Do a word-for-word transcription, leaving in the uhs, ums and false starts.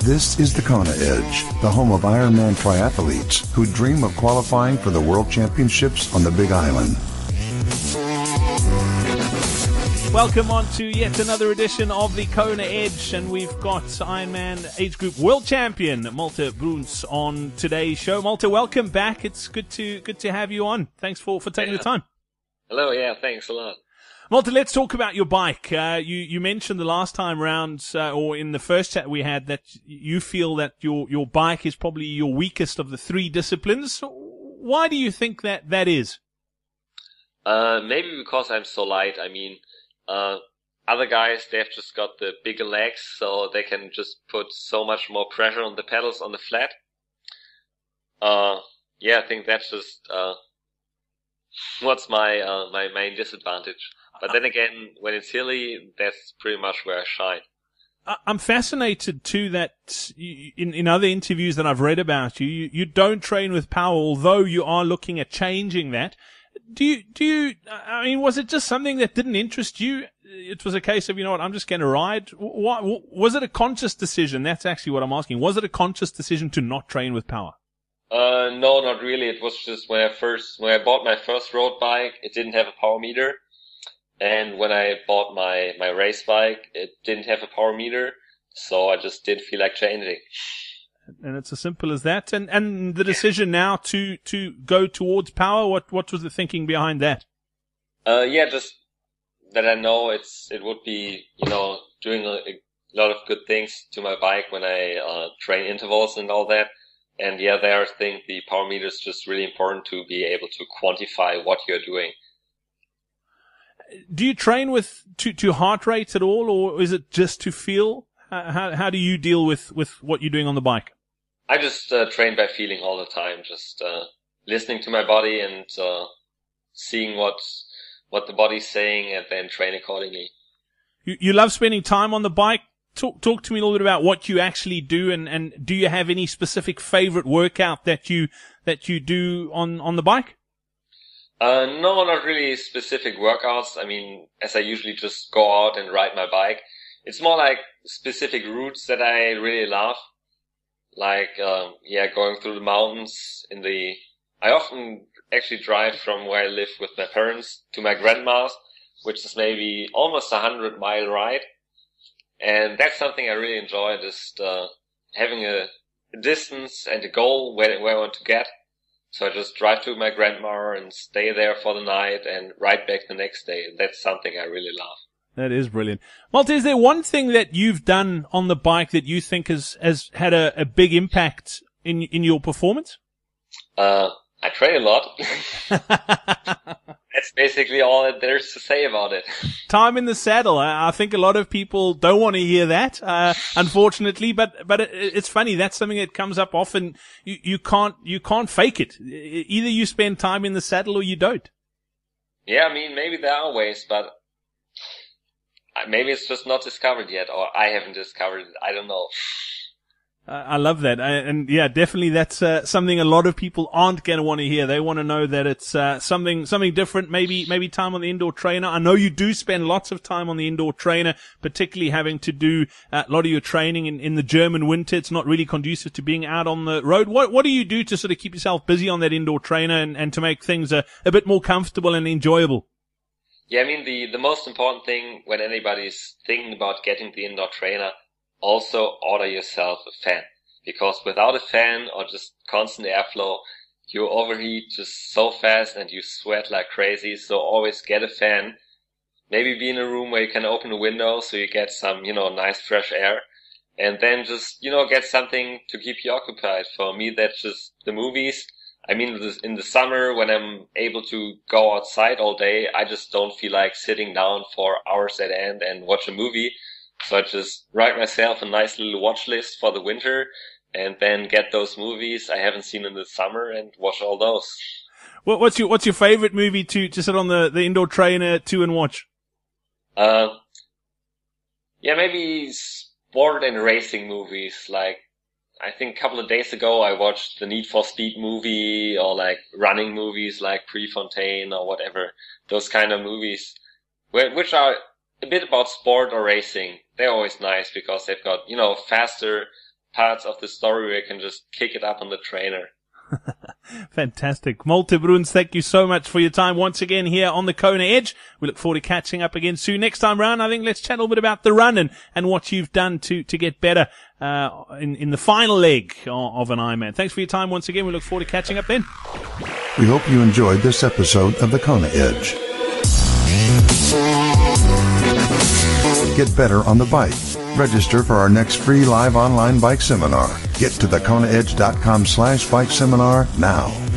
This is the Kona Edge, the home of Ironman triathletes who dream of qualifying for the World Championships on the Big Island. Welcome on to yet another edition of the Kona Edge, and we've got Ironman Age Group World Champion Malte Bruns on today's show. Malte, welcome back. It's good to good to have you on. Thanks for, for taking yeah. the time. Hello, yeah, thanks a lot. Malte, let's talk about your bike. Uh, you, you mentioned the last time round, uh, or in the first chat we had, that you feel that your, your bike is probably your weakest of the three disciplines. Why do you think that that is? Uh, maybe because I'm so light. I mean, uh, other guys, they've just got the bigger legs, so they can just put so much more pressure on the pedals on the flat. Uh, yeah, I think that's just, uh, what's my, uh, my main disadvantage. But then again, when it's hilly, that's pretty much where I shine. I'm fascinated too that you, in, in other interviews that I've read about you, you, you don't train with power, although you are looking at changing that. Do you, do you, I mean, was it just something that didn't interest you? It was a case of, you know what, I'm just going to ride. What, was it a conscious decision? That's actually what I'm asking. Was it a conscious decision to not train with power? Uh, no, not really. It was just when I first, when I bought my first road bike, it didn't have a power meter. And when I bought my, my race bike, it didn't have a power meter, so I just didn't feel like changing. And it's as simple as that. And, and the decision now to, to go towards power, what, what was the thinking behind that? Uh, yeah, just that I know it's, it would be, you know, doing a, a lot of good things to my bike when I, uh, train intervals and all that. And yeah, there I think the power meter is just really important to be able to quantify what you're doing. Do you train with to, to heart rate at all, or is it just to feel? How how do you deal with, with what you're doing on the bike? I just uh, train by feeling all the time, just uh, listening to my body and uh, seeing what what the body's saying, and then train accordingly. You you love spending time on the bike. Talk talk to me a little bit about what you actually do, and, and do you have any specific favorite workout that you that you do on, on the bike? Uh, no, not really specific workouts. I mean, as I usually just go out and ride my bike. It's more like specific routes that I really love. Like, um, yeah, going through the mountains in the, I often actually drive from where I live with my parents to my grandma's, which is maybe almost a hundred mile ride. And that's something I really enjoy, just, uh, having a, a distance and a goal where, where I want to get. So I just drive to my grandma and stay there for the night and ride back the next day. That's something I really love. That is brilliant. Malte, is there one thing that you've done on the bike that you think has, has had a, a big impact in, in your performance? Uh, I train a lot. That's basically all that there's to say about it. Time in the saddle. I, I think a lot of people don't want to hear that, uh, unfortunately, but, but it, it's funny. That's something that comes up often. You, you can't, you can't fake it. Either you spend time in the saddle or you don't. Yeah, I mean, maybe there are ways, but maybe it's just not discovered yet, or I haven't discovered it. I don't know. Uh, I love that. I, and yeah, definitely that's uh, something a lot of people aren't going to want to hear. They want to know that it's uh, something something different, maybe maybe time on the indoor trainer. I know you do spend lots of time on the indoor trainer, particularly having to do uh, a lot of your training in, in the German winter. It's not really conducive to being out on the road. What what do you do to sort of keep yourself busy on that indoor trainer and, and to make things a, a bit more comfortable and enjoyable? Yeah, I mean, the, the most important thing when anybody's thinking about getting the indoor trainer, also order yourself a fan. Because without a fan or just constant airflow, you overheat just so fast and you sweat like crazy. So always get a fan. Maybe be in a room where you can open a window so you get some, you know, nice fresh air. And then just, you know, get something to keep you occupied. For me, that's just the movies. I mean, in the summer, when I'm able to go outside all day, I just don't feel like sitting down for hours at end and watch a movie. So I just write myself a nice little watch list for the winter and then get those movies I haven't seen in the summer and watch all those. What, what's your What's your favorite movie to, to sit on the, the indoor trainer to and watch? Uh, yeah, maybe sport and racing movies. Like, I think a couple of days ago I watched the Need for Speed movie, or like running movies like Prefontaine or whatever. Those kind of movies, which are a bit about sport or racing. They're always nice because they've got, you know, faster parts of the story where you can just kick it up on the trainer. Fantastic. Malte Bruns, thank you so much for your time once again here on the Kona Edge. We look forward to catching up again soon. Next time round, I think let's chat a little bit about the run and, and what you've done to, to get better, uh, in, in the final leg of an Ironman. Thanks for your time once again. We look forward to catching up then. We hope you enjoyed this episode of the Kona Edge. Get better on the bike. Register for our next free live online bike seminar. Get to the kona edge dot com slash bike seminar now.